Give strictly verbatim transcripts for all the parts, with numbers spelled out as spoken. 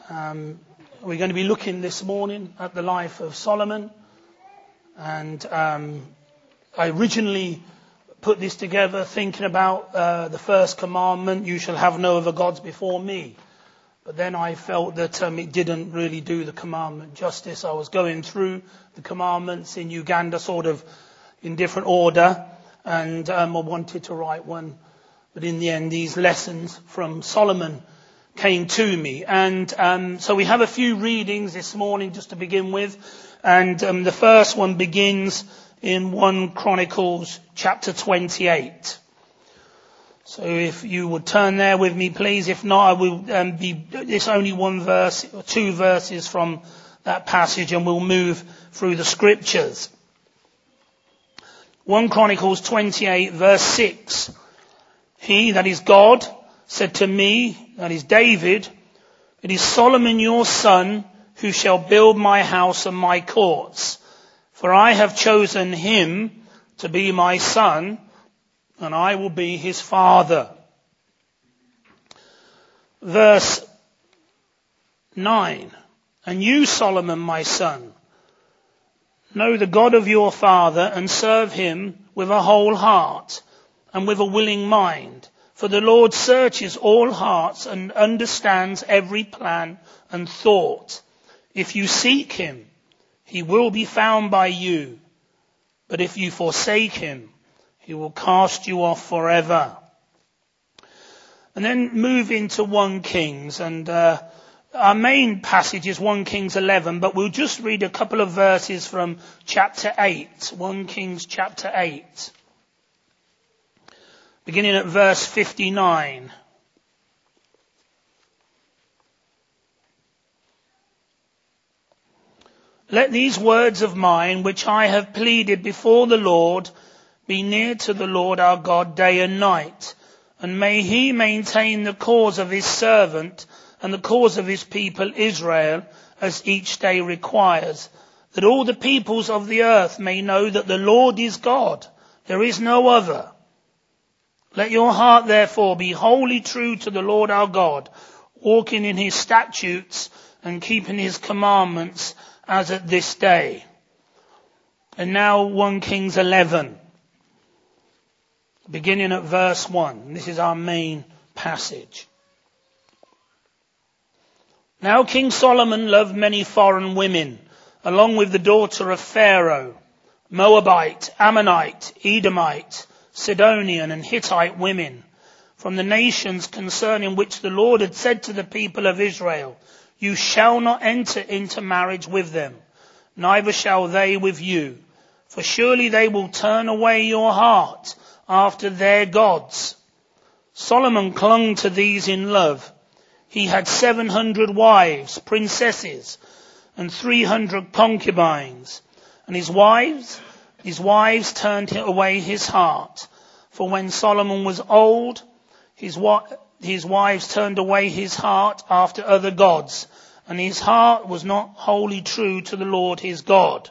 Um, we're going to be looking this morning at the life of Solomon. And um, I originally put this together thinking about uh, the first commandment, you shall have no other gods before me. But then I felt that um, it didn't really do the commandment justice. I was going through the commandments in Uganda sort of in different order, and um, I wanted to write one. But in the end, these lessons from Solomon came to me. And um, so we have a few readings this morning just to begin with. And um, the first one begins in First Chronicles chapter twenty-eight. So if you would turn there with me, please. If not, I will um, be, it's only one verse, or two verses from that passage, and we'll move through the scriptures. First Chronicles twenty-eight, verse six. He, that is God, said to me, that is David, it is Solomon your son who shall build my house and my courts. For I have chosen him to be my son, and I will be his father. Verse nine. And you, Solomon, my son, know the God of your father and serve him with a whole heart and with a willing mind. For the Lord searches all hearts and understands every plan and thought. If you seek him, he will be found by you. But if you forsake him, he will cast you off forever. And then move into First Kings. And uh, our main passage is First Kings eleven, but we'll just read a couple of verses from chapter eight. First Kings chapter eight. Beginning at verse fifty-nine. Let these words of mine, which I have pleaded before the Lord, be near to the Lord our God day and night. And may he maintain the cause of his servant and the cause of his people Israel, as each day requires, that all the peoples of the earth may know that the Lord is God. There is no other. Let your heart therefore be wholly true to the Lord our God, walking in his statutes and keeping his commandments as at this day. And now First Kings eleven, beginning at verse one. This is our main passage. Now King Solomon loved many foreign women, along with the daughter of Pharaoh, Moabite, Ammonite, Edomite, Sidonian and Hittite women, from the nations concerning which the Lord had said to the people of Israel, you shall not enter into marriage with them, neither shall they with you, for surely they will turn away your heart after their gods. Solomon clung to these in love. He had seven hundred wives, princesses, and three hundred concubines, and his wives His wives turned away his heart. For when Solomon was old, his, wa- his wives turned away his heart after other gods, and his heart was not wholly true to the Lord his God,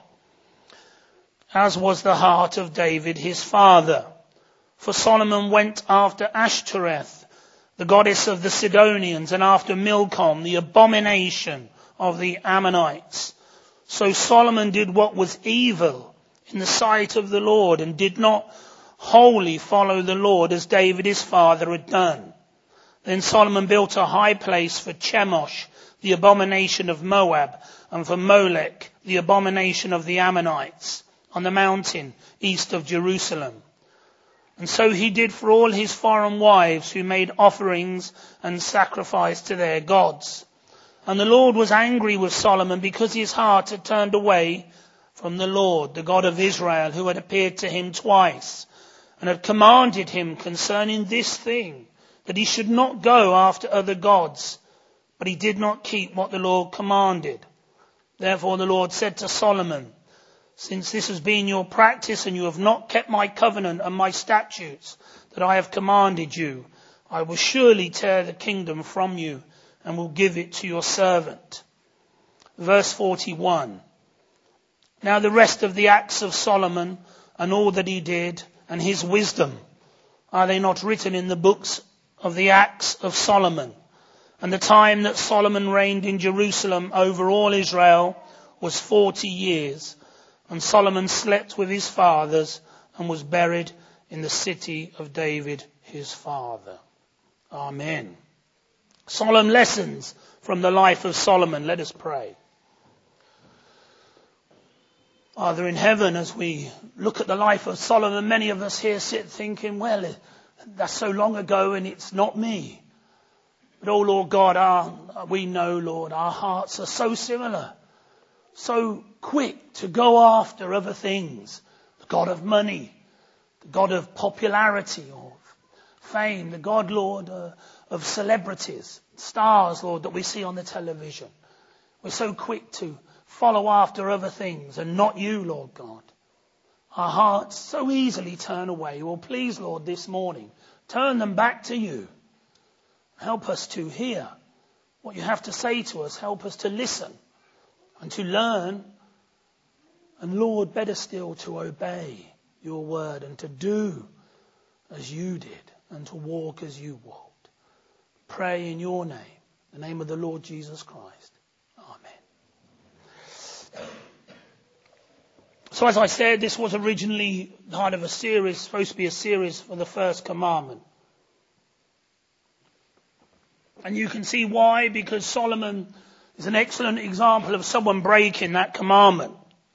as was the heart of David his father. For Solomon went after Ashtoreth, the goddess of the Sidonians, and after Milcom, the abomination of the Ammonites. So Solomon did what was evil in the sight of the Lord, and did not wholly follow the Lord as David his father had done. Then Solomon built a high place for Chemosh, the abomination of Moab, and for Molech, the abomination of the Ammonites, on the mountain east of Jerusalem. And so he did for all his foreign wives who made offerings and sacrificed to their gods. And the Lord was angry with Solomon because his heart had turned away from the Lord, the God of Israel, who had appeared to him twice, and had commanded him concerning this thing, that he should not go after other gods. But he did not keep what the Lord commanded. Therefore the Lord said to Solomon, since this has been your practice, and you have not kept my covenant and my statutes that I have commanded you, I will surely tear the kingdom from you, and will give it to your servant. Verse forty-one. Now the rest of the acts of Solomon, and all that he did, and his wisdom, are they not written in the books of the acts of Solomon? And the time that Solomon reigned in Jerusalem over all Israel was forty years. And Solomon slept with his fathers and was buried in the city of David, his father. Amen. Solemn lessons from the life of Solomon. Let us pray. Father in heaven, as we look at the life of Solomon, many of us here sit thinking, well, that's so long ago and it's not me. But oh Lord God, our, we know, Lord, our hearts are so similar, so quick to go after other things. The God of money, the God of popularity or fame, the God, Lord, uh, of celebrities, stars, Lord, that we see on the television. We're so quick to follow after other things and not you, Lord God. Our hearts so easily turn away. Well, please, Lord, this morning, turn them back to you. Help us to hear what you have to say to us. Help us to listen and to learn. And Lord, better still, to obey your word and to do as you did and to walk as you walked. Pray in your name, the name of the Lord Jesus Christ. Amen. So as I said, this was originally part of a series, supposed to be a series for the first commandment. And you can see why, because Solomon is an excellent example of someone breaking that commandment.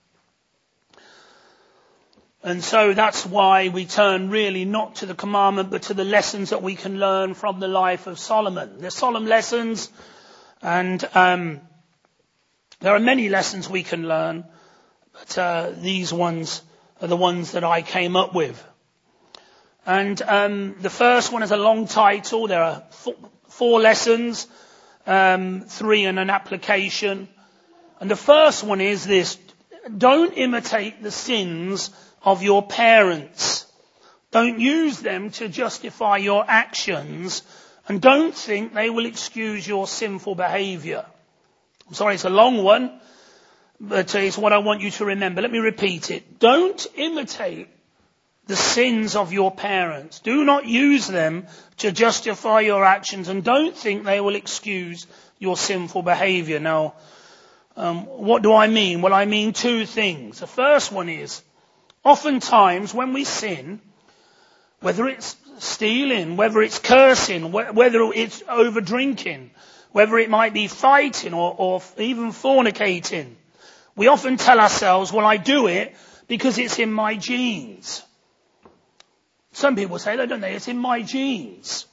And so that's why we turn really not to the commandment, but to the lessons that we can learn from the life of Solomon. They're solemn lessons, and um, there are many lessons we can learn, but uh, these ones are the ones that I came up with. And um, the first one is a long title. There are four, four lessons, um, three in an application. And the first one is this: don't imitate the sins of your parents. Don't use them to justify your actions, and don't think they will excuse your sinful behavior. I'm sorry, it's a long one, but it's what I want you to remember. Let me repeat it. Don't imitate the sins of your parents. Do not use them to justify your actions, and don't think they will excuse your sinful behavior. Now, um, what do I mean? Well, I mean two things. The first one is, oftentimes when we sin, whether it's stealing, whether it's cursing, whether it's over drinking, whether it might be fighting or, or even fornicating, we often tell ourselves, well, I do it because it's in my genes. Some people say that, don't they? It's in my genes.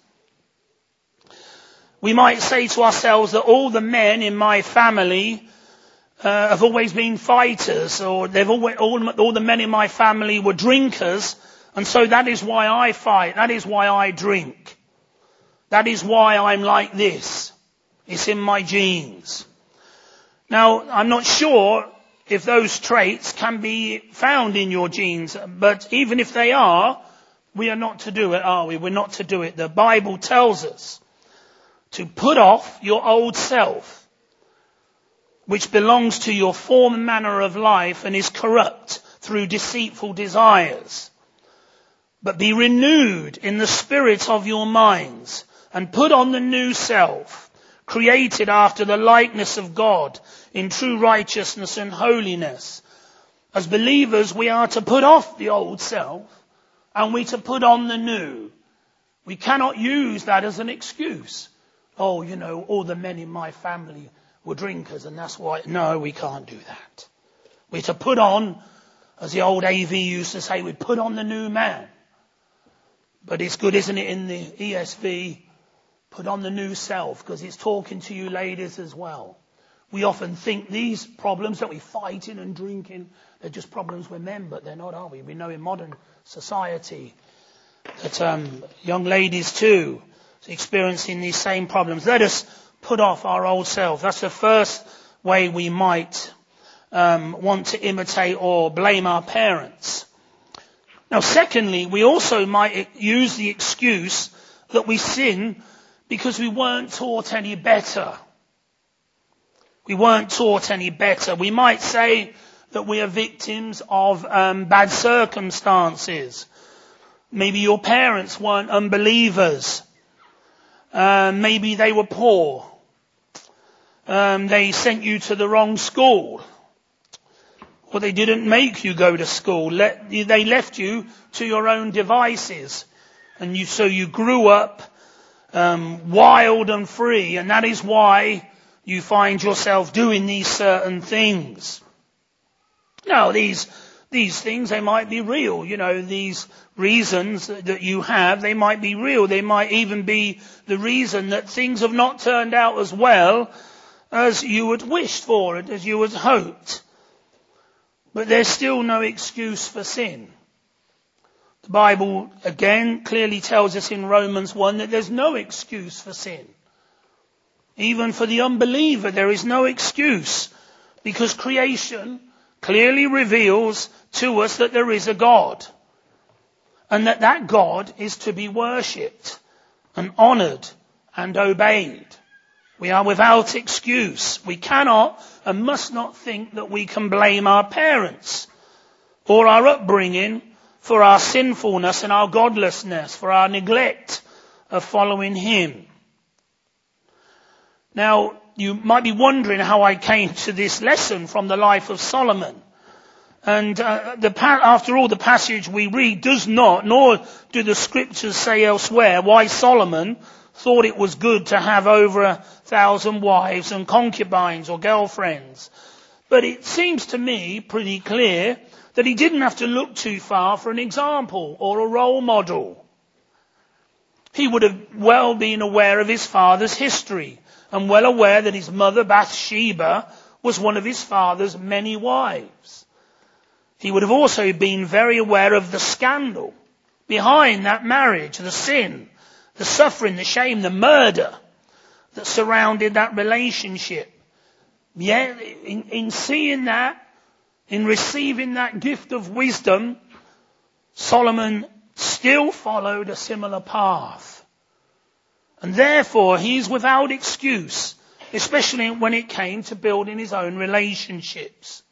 We might say to ourselves that all the men in my family Uh, have always been fighters, or they've always, all, all the men in my family were drinkers, and so that is why I fight. That is why I drink. That is why I'm like this. It's in my genes. Now, I'm not sure if those traits can be found in your genes, but even if they are, we are not to do it, are we? We're not to do it. The Bible tells us to put off your old self, which belongs to your former manner of life and is corrupt through deceitful desires. But be renewed in the spirit of your minds, and put on the new self, created after the likeness of God in true righteousness and holiness. As believers, we are to put off the old self, and we to put on the new. We cannot use that as an excuse. Oh, you know, all the men in my family were drinkers, and that's why. No, we can't do that. We're to put on, as the old A V used to say, we put on the new man. But it's good, isn't it, in the E S V, put on the new self, because it's talking to you ladies as well. We often think these problems that we fighting and drinking, they're just problems with men, but they're not, are we? We know in modern society that um, young ladies too are experiencing these same problems. Let us put off our old self. That's the first way we might um, want to imitate or blame our parents. Now, secondly, we also might use the excuse that we sin because we weren't taught any better. We weren't taught any better. We might say that we are victims of um, bad circumstances. Maybe your parents weren't unbelievers. Uh, maybe they were poor. Um, they sent you to the wrong school. Or they didn't make you go to school. Let, they left you to your own devices. And you, so you grew up um, wild and free. And that is why you find yourself doing these certain things. Now, these these things, they might be real. You know, these reasons that you have, they might be real. They might even be the reason that things have not turned out as well as you had wished for it, as you had hoped. But there's still no excuse for sin. The Bible, again, clearly tells us in Romans one that there's no excuse for sin. Even for the unbeliever, there is no excuse, because creation clearly reveals to us that there is a God, and that that God is to be worshipped and honoured and obeyed. We are without excuse. We cannot and must not think that we can blame our parents or our upbringing for our sinfulness and our godlessness, for our neglect of following Him. Now, you might be wondering how I came to this lesson from the life of Solomon. And uh, the, after all, the passage we read does not, nor do the scriptures say elsewhere, why Solomon thought it was good to have over a thousand wives and concubines or girlfriends. But it seems to me pretty clear that he didn't have to look too far for an example or a role model. He would have well been aware of his father's history, and well aware that his mother Bathsheba was one of his father's many wives. He would have also been very aware of the scandal behind that marriage, the sin, the suffering, the shame, the murder that surrounded that relationship. Yet, in, in seeing that, in receiving that gift of wisdom, Solomon still followed a similar path. And therefore, he's without excuse, especially when it came to building his own relationships.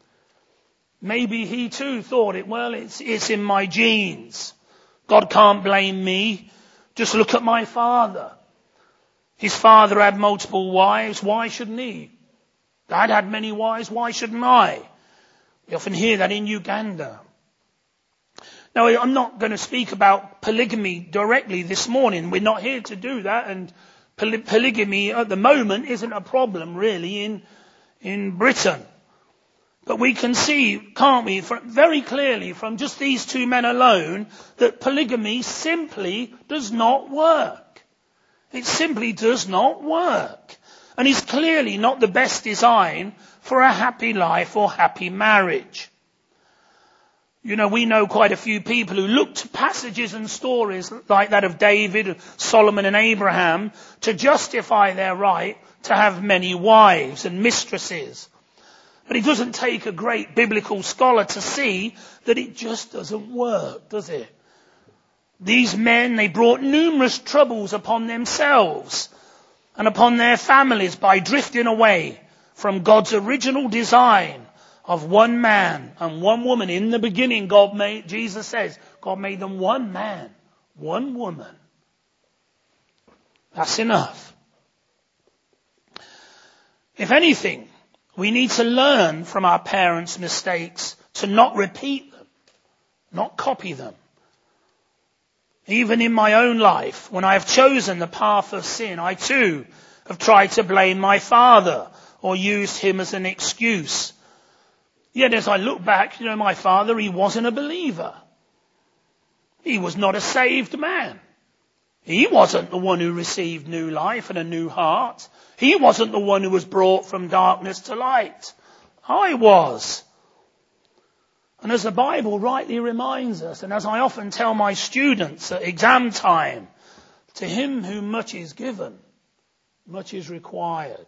Maybe he too thought it, well, it's, it's in my genes. God can't blame me. Just look at my father. His father had multiple wives. Why shouldn't he? Dad had many wives. Why shouldn't I? We often hear that in Uganda. Now, I'm not going to speak about polygamy directly this morning. We're not here to do that. And poly- polygamy at the moment isn't a problem really in, in Britain. But we can see, can't we, very clearly from just these two men alone, that polygamy simply does not work. It simply does not work. And is clearly not the best design for a happy life or happy marriage. You know, we know quite a few people who look to passages and stories like that of David, Solomon and Abraham to justify their right to have many wives and mistresses. But it doesn't take a great biblical scholar to see that it just doesn't work, does it? These men, they brought numerous troubles upon themselves and upon their families by drifting away from God's original design of one man and one woman. In the beginning, God made, Jesus says, God made them one man, one woman. That's enough. If anything, we need to learn from our parents' mistakes to not repeat them, not copy them. Even in my own life, when I have chosen the path of sin, I too have tried to blame my father or used him as an excuse. Yet as I look back, you know, my father, he wasn't a believer. He was not a saved man. He wasn't the one who received new life and a new heart. He wasn't the one who was brought from darkness to light. I was. And as the Bible rightly reminds us, and as I often tell my students at exam time, to him whom much is given, much is required.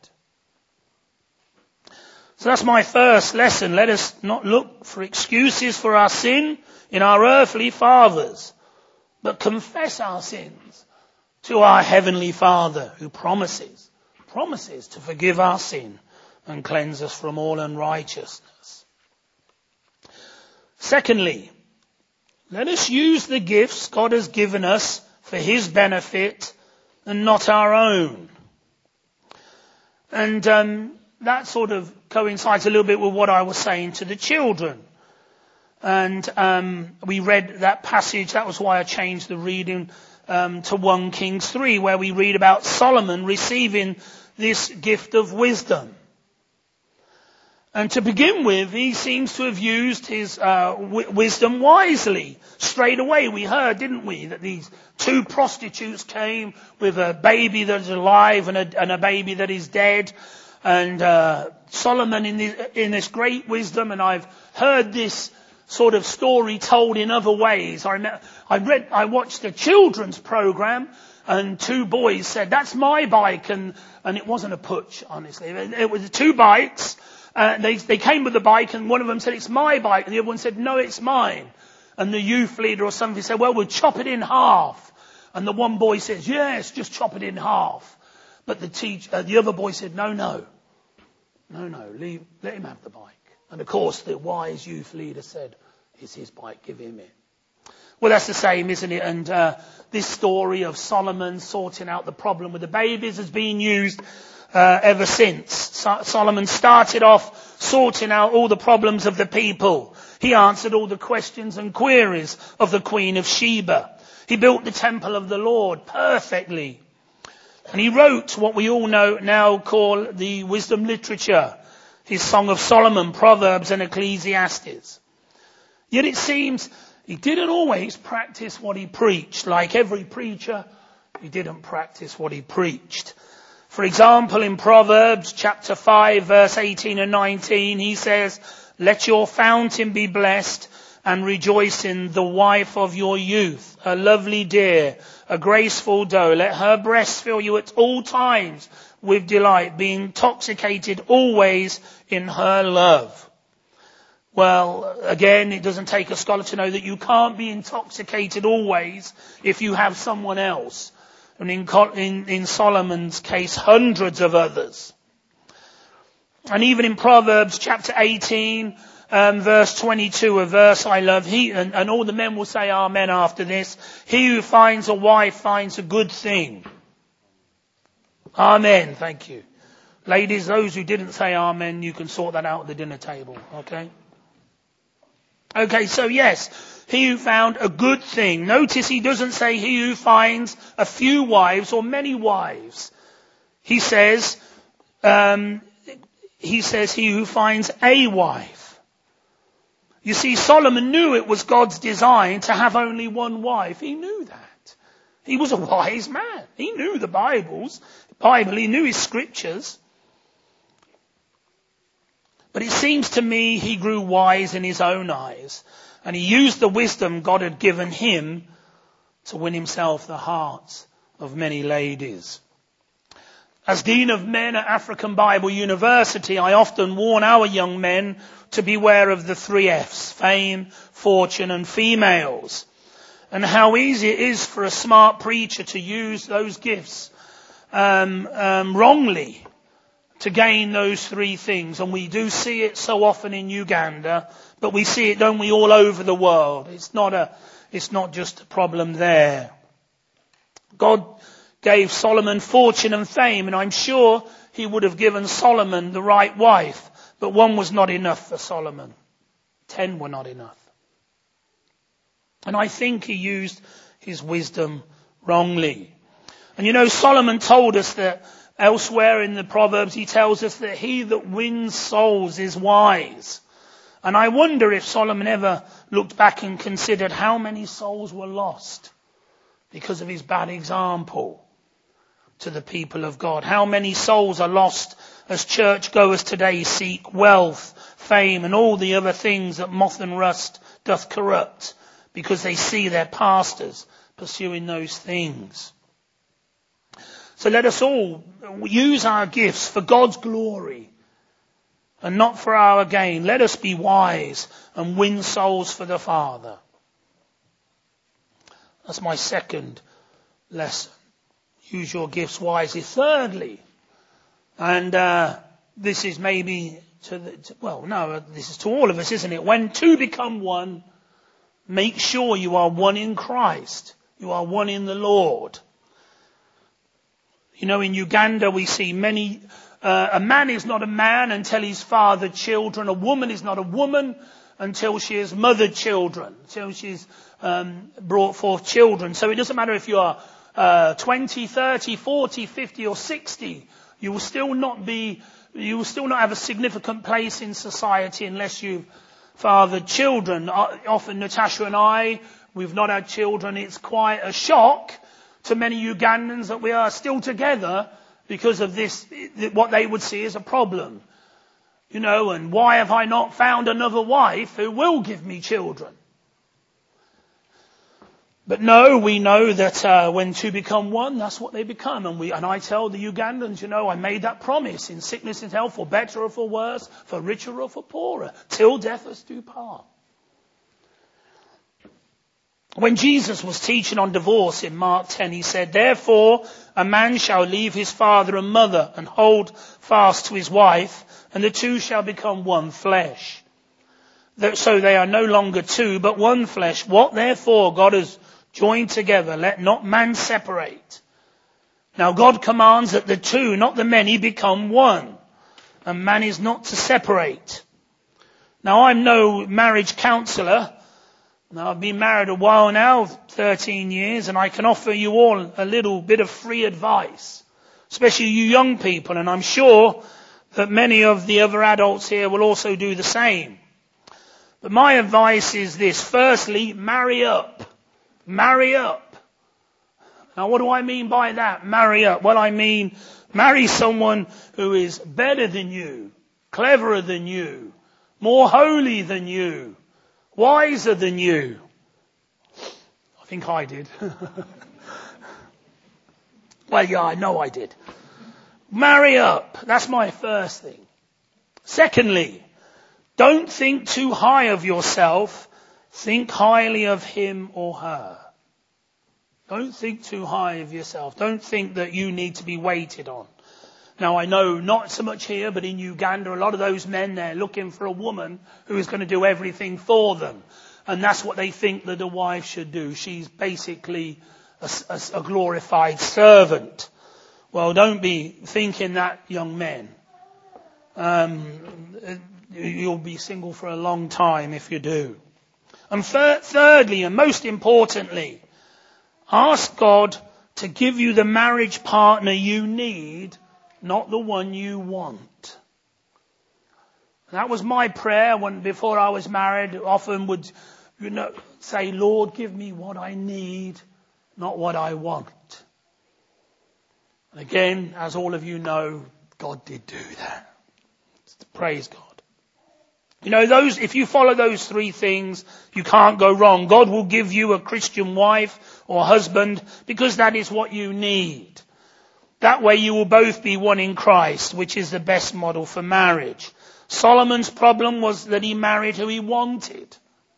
So that's my first lesson. Let us not look for excuses for our sin in our earthly fathers, but confess our sins to our heavenly Father who promises, promises to forgive our sin and cleanse us from all unrighteousness. Secondly, let us use the gifts God has given us for his benefit and not our own. And um, that sort of coincides a little bit with what I was saying to the children. And um, we read that passage. That was why I changed the reading um, to First Kings three, where we read about Solomon receiving this gift of wisdom. And to begin with, he seems to have used his uh, w- wisdom wisely. Straight away we heard, didn't we, that these two prostitutes came with a baby that is alive and a, and a baby that is dead. And uh, Solomon in, the, in this great wisdom, and I've heard this sort of story told in other ways. I, remember, I read, I watched a children's program, and two boys said, "That's my bike," and and it wasn't a putsch, honestly. It, it was two bikes. Uh, they, they came with the bike, and one of them said, "It's my bike," and the other one said, "No, it's mine." And the youth leader or something said, "Well, we'll chop it in half." And the one boy says, "Yes, just chop it in half." But the teacher, uh, the other boy said, "No, no, no, no, leave, let him have the bike." And of course, the wise youth leader said, "It's his bike, give him it." Well, that's the same, isn't it? And uh, this story of Solomon sorting out the problem with the babies has been used Uh, ever since. So- Solomon started off sorting out all the problems of the people. He answered all the questions and queries of the Queen of Sheba. He built the temple of the Lord perfectly. And he wrote what we all know now call the wisdom literature. His Song of Solomon, Proverbs and Ecclesiastes. Yet it seems he didn't always practice what he preached. Like every preacher, he didn't practice what he preached. For example, in Proverbs chapter five, verse eighteen and nineteen, he says, "Let your fountain be blessed and rejoice in the wife of your youth, a lovely deer, a graceful doe. Let her breast fill you at all times with delight, be intoxicated always in her love." Well, again, it doesn't take a scholar to know that you can't be intoxicated always if you have someone else. And in, in, in Solomon's case, hundreds of others. And even in Proverbs chapter eighteen, um, verse twenty-two, a verse I love, he, and, and all the men will say amen after this, "He who finds a wife finds a good thing." Amen, thank you. Ladies, those who didn't say amen, you can sort that out at the dinner table, okay? Okay, so yes, he who found a good thing. Notice he doesn't say he who finds a few wives or many wives. He says, um, he says he who finds a wife. You see, Solomon knew it was God's design to have only one wife. He knew that. He was a wise man. He knew the Bibles, Bible. He knew his scriptures. But it seems to me he grew wise in his own eyes. And he used the wisdom God had given him to win himself the hearts of many ladies. As Dean of Men at African Bible University, I often warn our young men to beware of the three F's, fame, fortune and females. And how easy it is for a smart preacher to use those gifts um, um, wrongly to gain those three things. And we do see it so often in Uganda, but we see it, don't we, all over the world. It's not a, it's not just a problem there. God gave Solomon fortune and fame, and I'm sure he would have given Solomon the right wife, but one was not enough for Solomon. Ten were not enough. And I think he used his wisdom wrongly. And you know, Solomon told us that elsewhere in the Proverbs, he tells us that he that wins souls is wise. And I wonder if Solomon ever looked back and considered how many souls were lost because of his bad example to the people of God. How many souls are lost as churchgoers today seek wealth, fame, and all the other things that moth and rust doth corrupt because they see their pastors pursuing those things. So let us all use our gifts for God's glory and not for our gain. Let us be wise and win souls for the Father. That's my second lesson. Use your gifts wisely. Thirdly, and uh, this is maybe to the, to, well, no, this is to all of us, isn't it? When two become one, make sure you are one in Christ. You are one in the Lord. You know, in Uganda we see many, uh, a man is not a man until he's fathered children. A woman is not a woman until she has mothered children, until she's um, brought forth children. So it doesn't matter if you are uh, twenty, thirty, forty, fifty or sixty. You will still not be, you will still not have a significant place in society unless you've fathered children. Often Natasha and I, we've not had children. It's quite a shock to many Ugandans that we are still together because of this, what they would see as a problem. You know, and why have I not found another wife who will give me children? But no, we know that uh, when two become one, that's what they become. And we, and I tell the Ugandans, you know, I made that promise in sickness and health, for better or for worse, for richer or for poorer, till death us do part. When Jesus was teaching on divorce in Mark ten, he said, therefore a man shall leave his father and mother and hold fast to his wife, and the two shall become one flesh. So they are no longer two, but one flesh. What therefore God has joined together, let not man separate. Now God commands that the two, not the many, become one. And man is not to separate. Now I'm no marriage counsellor. Now I've been married a while now, thirteen years, and I can offer you all a little bit of free advice, especially you young people, and I'm sure that many of the other adults here will also do the same. But my advice is this. Firstly, marry up. Marry up. Now what do I mean by that? Marry up. Well, I mean marry someone who is better than you, cleverer than you, more holy than you, wiser than you. I think I did. Well, yeah, I know I did. Marry up. That's my first thing. Secondly, don't think too high of yourself. Think highly of him or her. Don't think too high of yourself. Don't think that you need to be waited on. Now, I know not so much here, but in Uganda, a lot of those men, they're looking for a woman who is going to do everything for them. And that's what they think that a wife should do. She's basically a, a, a glorified servant. Well, don't be thinking that, young men. Um, you'll be single for a long time if you do. And thir- thirdly, and most importantly, ask God to give you the marriage partner you need, not the one you want. That was my prayer when, before I was married, often would, you know, say, Lord, give me what I need, not what I want. And again, as all of you know, God did do that. Praise God. You know, those, if you follow those three things, you can't go wrong. God will give you a Christian wife or husband because that is what you need. That way you will both be one in Christ, which is the best model for marriage. Solomon's problem was that he married who he wanted,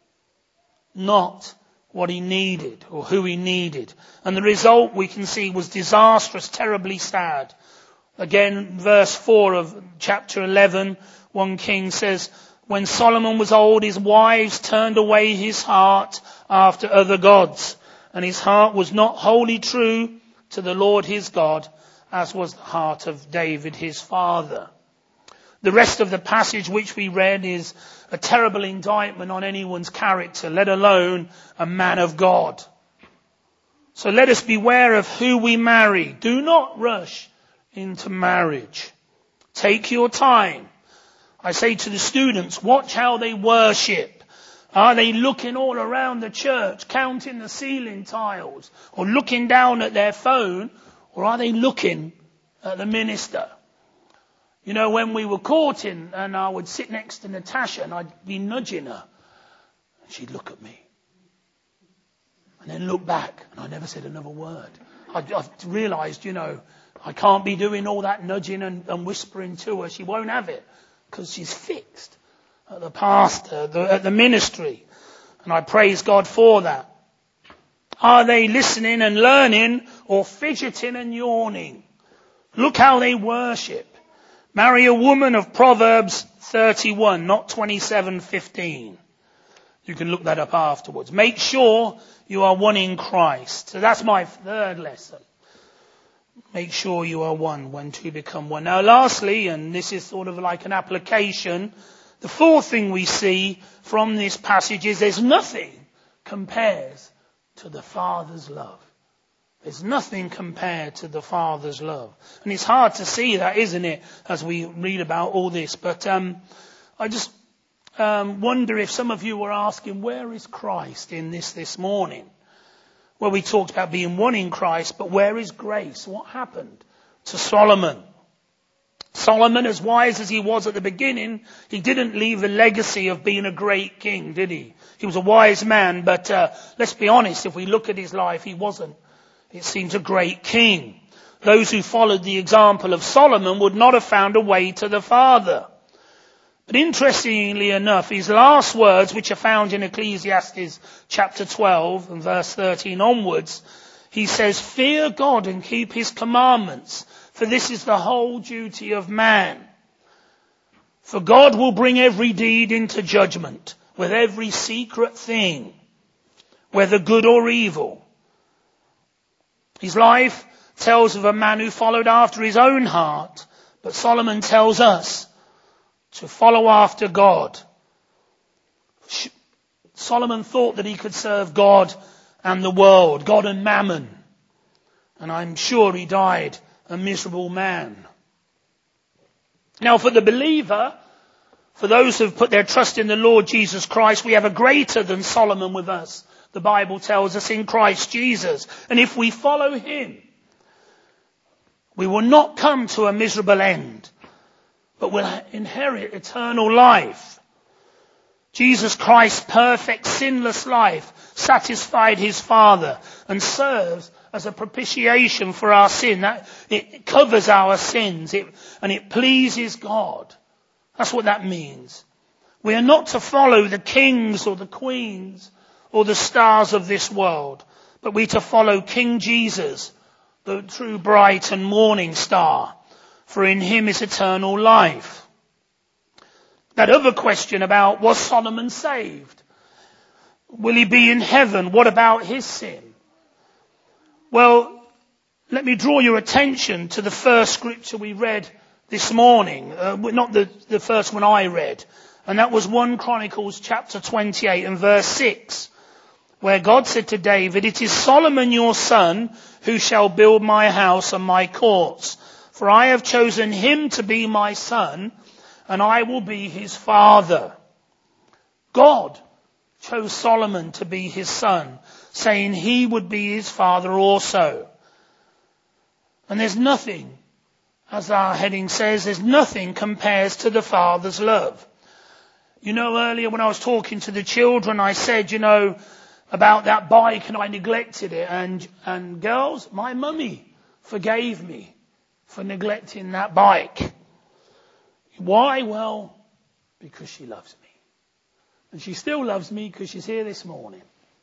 not what he needed or who he needed. And the result we can see was disastrous, terribly sad. Again, verse four of chapter eleven, First Kings says, when Solomon was old, his wives turned away his heart after other gods, and his heart was not wholly true to the Lord his God, as was the heart of David his father. The rest of the passage which we read is a terrible indictment on anyone's character, let alone a man of God. So let us beware of who we marry. Do not rush into marriage. Take your time. I say to the students, watch how they worship. Are they looking all around the church, counting the ceiling tiles, or looking down at their phone, or are they looking at the minister? You know, when we were courting, and I would sit next to Natasha, and I'd be nudging her, and she'd look at me, and then look back, and I never said another word. I, I realised, you know, I can't be doing all that nudging and, and whispering to her. She won't have it. Because she's fixed at the pastor, the, at the ministry. And I praise God for that. Are they listening and learning or fidgeting and yawning? Look how they worship. Marry a woman of Proverbs thirty-one, not twenty-seven fifteen. You can look that up afterwards. Make sure you are one in Christ. So that's my third lesson. make sure you are one when two become one. Now lastly, and this is sort of like an application, the fourth thing we see from this passage is there's nothing compares to the Father's love. There's nothing compared to the Father's love. And it's hard to see that, isn't it, as we read about all this. But um, I just um, wonder if some of you were asking, where is Christ in this this morning? Well, we talked about being one in Christ, but where is grace? What happened to Solomon? Solomon, as wise as he was at the beginning, he didn't leave the legacy of being a great king, did he? He was a wise man, but uh, let's be honest, if we look at his life, he wasn't, it seems, a great king. Those who followed the example of Solomon would not have found a way to the Father. But interestingly enough, his last words, which are found in Ecclesiastes chapter twelve and verse thirteen onwards, he says, "Fear God and keep his commandments, for this is the whole duty of man. For God will bring every deed into judgment, with every secret thing, whether good or evil." His life tells of a man who followed after his own heart, but Solomon tells us to follow after God. Solomon thought that he could serve God and the world, God and mammon. And I'm sure he died a miserable man. Now for the believer, for those who have put their trust in the Lord Jesus Christ, we have a greater than Solomon with us. The Bible tells us, in Christ Jesus. And if we follow him, we will not come to a miserable end, but will inherit eternal life. Jesus Christ's perfect, sinless life satisfied his Father and serves as a propitiation for our sin. That it covers our sins, it, and it pleases God. That's what that means. We are not to follow the kings or the queens or the stars of this world, but we are to follow King Jesus, the true bright and morning star. For in him is eternal life. That other question about, was Solomon saved? Will he be in heaven? What about his sin? Well, let me draw your attention to the first scripture we read this morning. Uh, not the, the first one I read. And that was First Chronicles chapter twenty-eight and verse six. Where God said to David, "It is Solomon your son who shall build my house and my courts. For I have chosen him to be my son, and I will be his father." God chose Solomon to be his son, saying he would be his father also. And there's nothing, as our heading says, there's nothing compares to the Father's love. You know, earlier when I was talking to the children, I said, you know, about that bike and I neglected it. And, and girls, my mummy forgave me for neglecting that bike. Why? Well, because she loves me. And she still loves me because she's here this morning.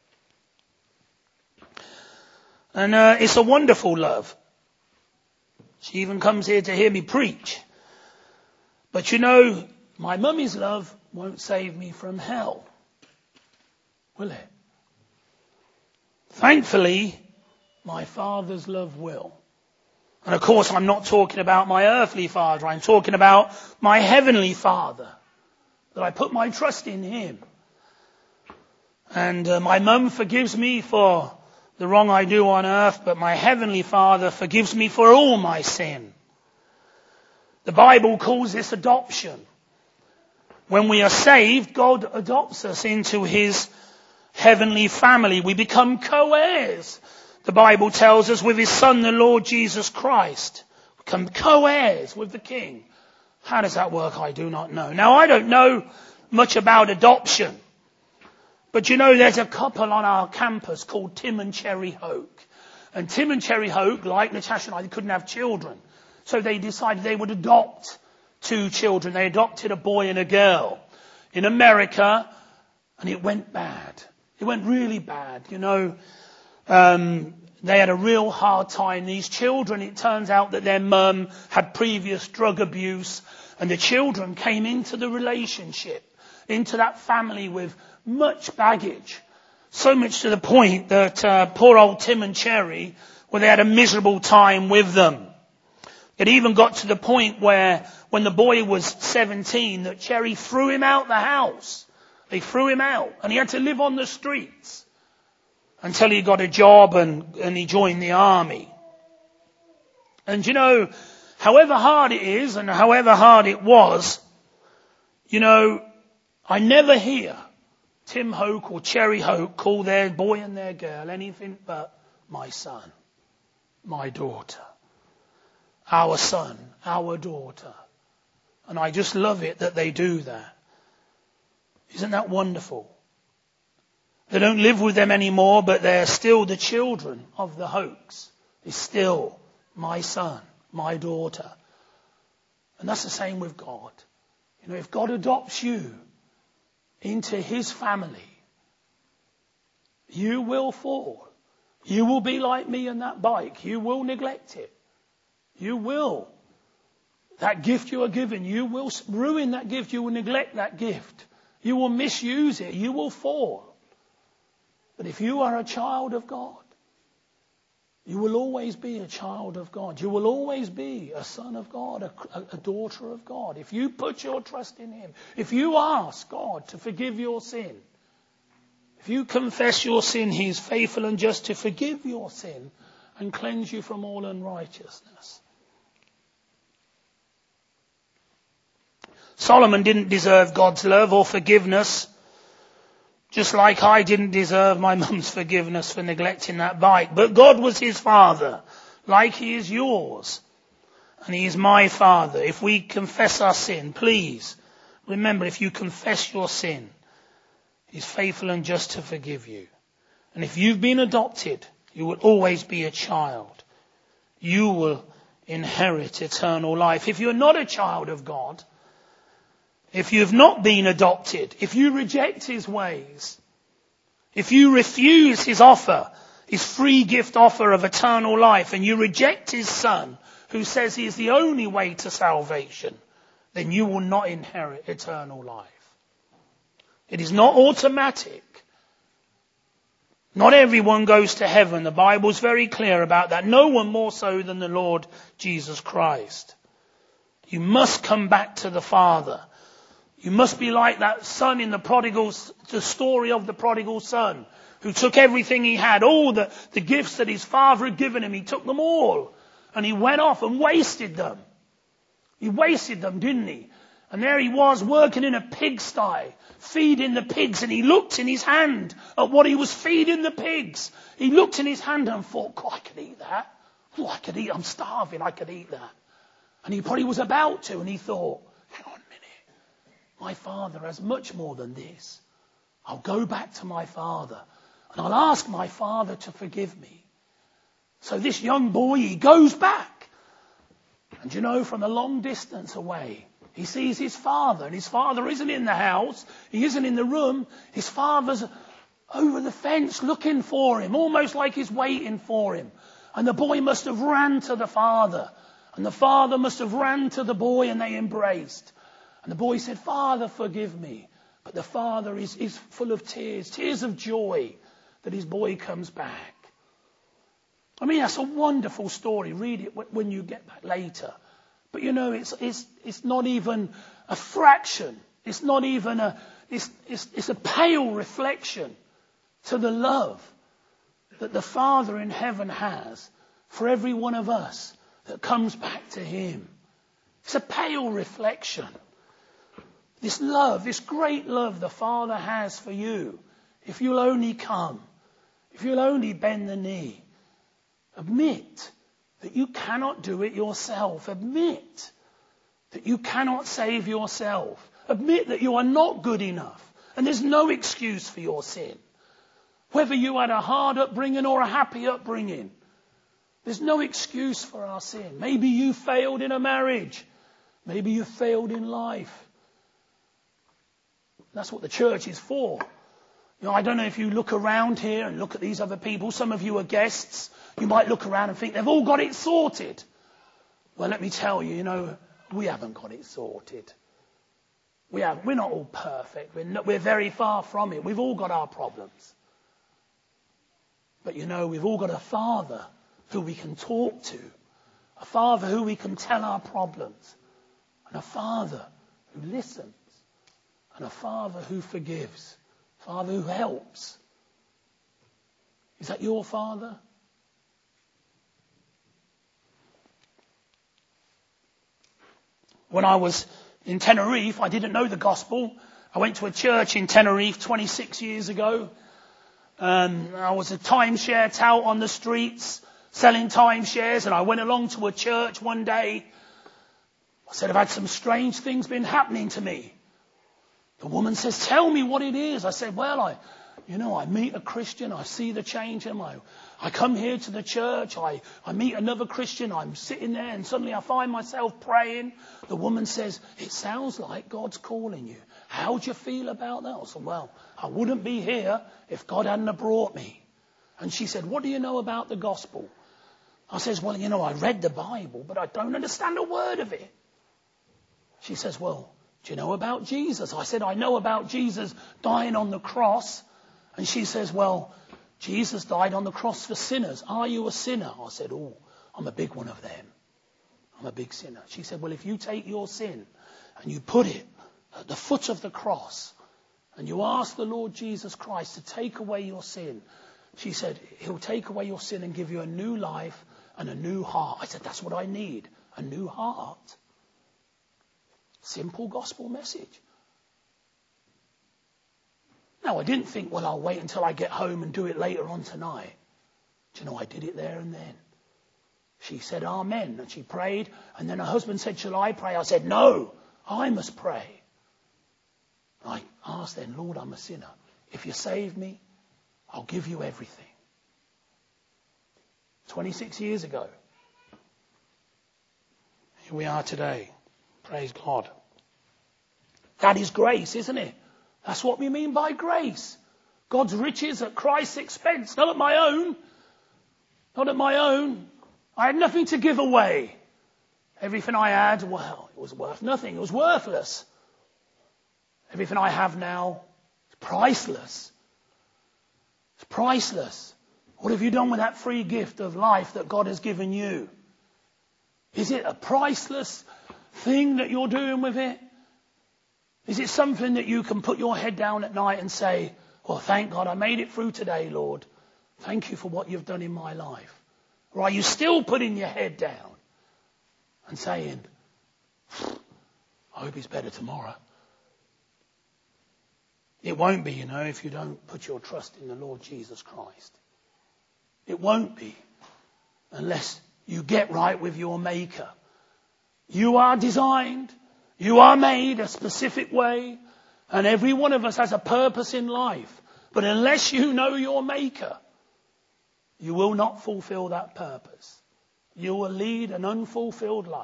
And uh, it's a wonderful love. She even comes here to hear me preach. But you know, my mummy's love won't save me from hell. Will it? Thankfully, my Father's love will. And of course, I'm not talking about my earthly father. I'm talking about my heavenly Father. That I put my trust in him. And uh, my mum forgives me for the wrong I do on earth, but my heavenly Father forgives me for all my sin. The Bible calls this adoption. When we are saved, God adopts us into his heavenly family. We become co-heirs, the Bible tells us, with his Son, the Lord Jesus Christ. We become co-heirs with the King. How does that work? I do not know. Now, I don't know much about adoption. But you know, there's a couple on our campus called Tim and Cherry Hoke. And Tim and Cherry Hoke, like Natasha and I, they couldn't have children. So they decided they would adopt two children. They adopted a boy and a girl in America, and it went bad. It went really bad. You know, um, they had a real hard time. These children, it turns out that their mum had previous drug abuse, and the children came into the relationship, into that family with much baggage. So much to the point that uh, poor old Tim and Cherry where they had a miserable time with them. It even got to the point where when the boy was seventeen, that Cherry threw him out the house. They threw him out and he had to live on the streets until he got a job and, and he joined the army. And you know, however hard it is and however hard it was, you know, I never hear Tim Hoke or Cherry Hoke call their boy and their girl anything but my son, my daughter, our son, our daughter. And I just love it that they do that. Isn't that wonderful? They don't live with them anymore, but they're still the children of the Hokes. It's still my son, my daughter. And that's the same with God. You know, if God adopts you into his family, you will fall. You will be like me and that bike. You will neglect it. You will. That gift you are given, you will ruin that gift. You will neglect that gift. You will misuse it. You will fall. But if you are a child of God, you will always be a child of God. You will always be a son of God, a, a daughter of God. If you put your trust in him, if you ask God to forgive your sin, if you confess your sin, he is faithful and just to forgive your sin and cleanse you from all unrighteousness. Solomon didn't deserve God's love or forgiveness, just like I didn't deserve my mum's forgiveness for neglecting that bike. But God was his father, like he is yours. And he is my father. If we confess our sin, please remember, if you confess your sin, he's faithful and just to forgive you. And if you've been adopted, you will always be a child. You will inherit eternal life. If you're not a child of God, if you have not been adopted, if you reject his ways, if you refuse his offer, his free gift offer of eternal life, and you reject his son, who says he is the only way to salvation, then you will not inherit eternal life. It is not automatic. Not everyone goes to heaven. The Bible's very clear about that. No one more so than the Lord Jesus Christ. You must come back to the Father. You must be like that son in the prodigal, the story of the prodigal son, who took everything he had, all the, the gifts that his father had given him. He took them all and he went off and wasted them. He wasted them, didn't he? And there he was working in a pigsty, feeding the pigs, and he looked in his hand at what he was feeding the pigs. He looked in his hand and thought, God, I could eat that. Oh, I could eat, I'm starving, I could eat that. And he probably was about to, and he thought, hang on a minute. My father has much more than this. I'll go back to my father and I'll ask my father to forgive me. So this young boy, he goes back. And you know, from a long distance away, he sees his father, and his father isn't in the house. He isn't in the room. His father's over the fence looking for him, almost like he's waiting for him. And the boy must have ran to the father. And the father must have ran to the boy, and they embraced. And the boy said, Father, forgive me. But the father is, is full of tears, tears of joy that his boy comes back. I mean, that's a wonderful story. Read it when you get back later. But you know, it's, it's, it's not even a fraction. It's not even a, it's, it's, it's a pale reflection to the love that the Father in heaven has for every one of us that comes back to him. It's a pale reflection. This love, this great love the Father has for you, if you'll only come, if you'll only bend the knee, admit that you cannot do it yourself. Admit that you cannot save yourself. Admit that you are not good enough. And there's no excuse for your sin. Whether you had a hard upbringing or a happy upbringing, there's no excuse for our sin. Maybe you failed in a marriage. Maybe you failed in life. That's what the church is for. You know, I don't know if you look around here and look at these other people. Some of you are guests. You might look around and think they've all got it sorted. Well, let me tell you, you know, we haven't got it sorted. We have, we're not all perfect. We're, not, we're very far from it. We've all got our problems. But you know, we've all got a Father who we can talk to, a Father who we can tell our problems, and a Father who listens, and a Father who forgives, Father who helps. Is that your Father? When I was in Tenerife, I didn't know the gospel. I went to a church in Tenerife twenty-six years ago. Um, I was a timeshare tout on the streets, selling timeshares, and I went along to a church one day. I said, I've had some strange things been happening to me. The woman says, tell me what it is. I said, well, I, you know, I meet a Christian, I see the change in my, I come here to the church, I, I meet another Christian, I'm sitting there and suddenly I find myself praying. The woman says, it sounds like God's calling you. How do you feel about that? I said, well, I wouldn't be here if God hadn't have brought me. And she said, what do you know about the gospel? I says, well, you know, I read the Bible, but I don't understand a word of it. She says, well, do you know about Jesus? I said, I know about Jesus dying on the cross. And she says, well, Jesus died on the cross for sinners. Are you a sinner? I said, oh, I'm a big one of them. I'm a big sinner. She said, well, if you take your sin and you put it at the foot of the cross and you ask the Lord Jesus Christ to take away your sin, she said, he'll take away your sin and give you a new life and a new heart. I said, that's what I need, a new heart. Simple gospel message. Now, I didn't think, well, I'll wait until I get home and do it later on tonight. Do you know, I did it there and then. She said, amen. And she prayed. And then her husband said, shall I pray? I said, no, I must pray. I asked then, Lord, I'm a sinner. If you save me, I'll give you everything. twenty-six years ago. Here we are today. Praise God. That is grace, isn't it? That's what we mean by grace. God's riches at Christ's expense. Not at my own. Not at my own. I had nothing to give away. Everything I had, well, it was worth nothing. It was worthless. Everything I have now is priceless. It's priceless. What have you done with that free gift of life that God has given you? Is it a priceless thing that you're doing with it? Is it something that you can put your head down at night and say, well, thank God I made it through today, Lord. Thank you for what you've done in my life. Or are you still putting your head down and saying, I hope it's better tomorrow? It won't be, you know, if you don't put your trust in the Lord Jesus Christ. It won't be unless you get right with your Maker. You are designed, you are made a specific way, and every one of us has a purpose in life. But unless you know your Maker, you will not fulfill that purpose. You will lead an unfulfilled life.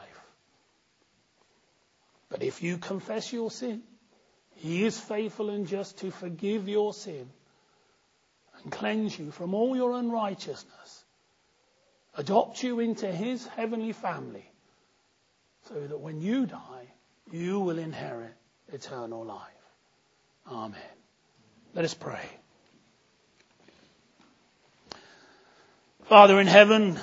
But if you confess your sin, He is faithful and just to forgive your sin and cleanse you from all your unrighteousness, adopt you into His heavenly family, so that when you die, you will inherit eternal life. Amen. Let us pray. Father in heaven,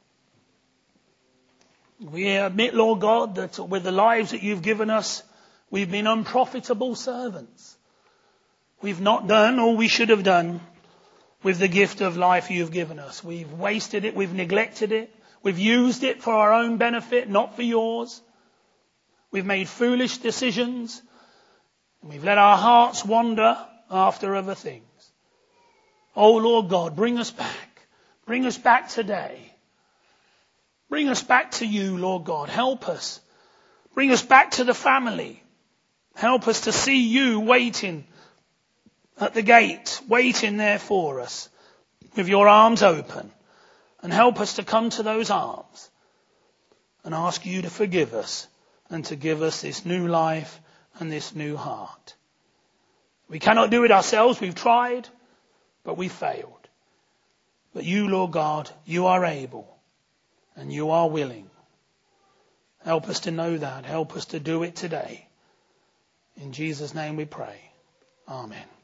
we admit, Lord God, that with the lives that you've given us, we've been unprofitable servants. We've not done all we should have done with the gift of life you've given us. We've wasted it, we've neglected it, we've used it for our own benefit, not for yours. We've made foolish decisions, and we've let our hearts wander after other things. Oh Lord God, bring us back. Bring us back today. Bring us back to you, Lord God. Help us. Bring us back to the family. Help us to see you waiting at the gate, waiting there for us with your arms open. And help us to come to those arms and ask you to forgive us and to give us this new life and this new heart. We cannot do it ourselves. We've tried, but we failed. But you, Lord God, you are able and you are willing. Help us to know that. Help us to do it today. In Jesus' name we pray. Amen.